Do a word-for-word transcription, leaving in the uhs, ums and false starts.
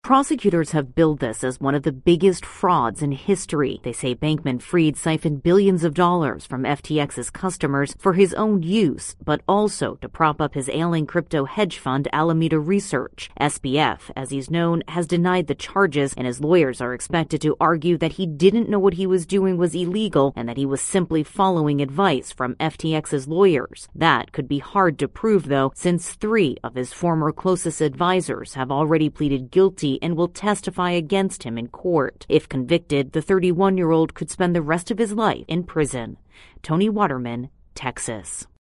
Prosecutors have billed this as one of the biggest frauds in history. They say Bankman-Fried siphoned billions of dollars from F T X's customers for his own use, but also to prop up his ailing crypto hedge fund Alameda Research. S B F, as he's known, has denied the charges, and his lawyers are expected to argue that he didn't know what he was doing was illegal and that he was simply following advice from F T X's lawyers. That could be hard to prove, though, since three of his former closest advisors have already pleaded guilty and will testify against him in court. If convicted, the thirty-one-year-old could spend the rest of his life in prison. Tony Waterman, Texas.